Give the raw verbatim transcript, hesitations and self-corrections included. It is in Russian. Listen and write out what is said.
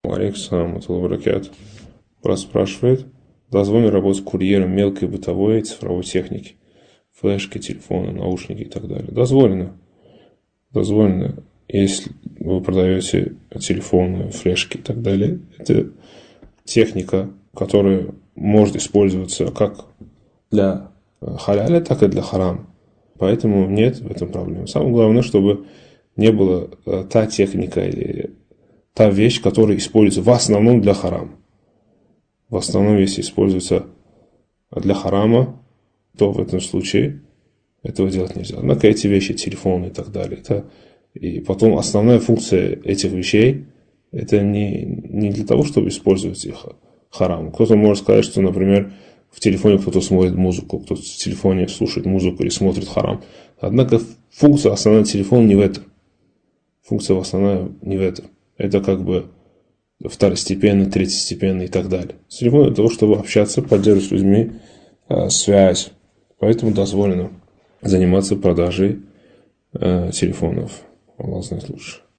Александр Матулбаракят спрашивает, дозволено работать курьером мелкой бытовой и цифровой техники, флешки, телефоны, наушники и так далее. Дозволено. Дозволено. Если вы продаете телефоны, флешки и так далее, это техника, которая может использоваться как для халяля, так и для харама. Поэтому нет в этом проблемы. Самое главное, чтобы не была та техника или та вещь, которая используется в основном для харама. В основном, если используется для харама, то в этом случае этого делать нельзя. Однако эти вещи, телефоны и так далее, это и потом основная функция этих вещей, это не, не для того, чтобы использовать их хараму. Кто-то может сказать, что, например, в телефоне кто-то смотрит музыку, кто-то в телефоне слушает музыку или смотрит харам. Однако функция основная телефона не в этом. Функция основная не в этом. Это как бы второстепенный, третьестепенный и так далее. Телефон для того, чтобы общаться, поддерживать с людьми э, связь. Поэтому дозволено заниматься продажей э, телефонов. Аллах знает лучше.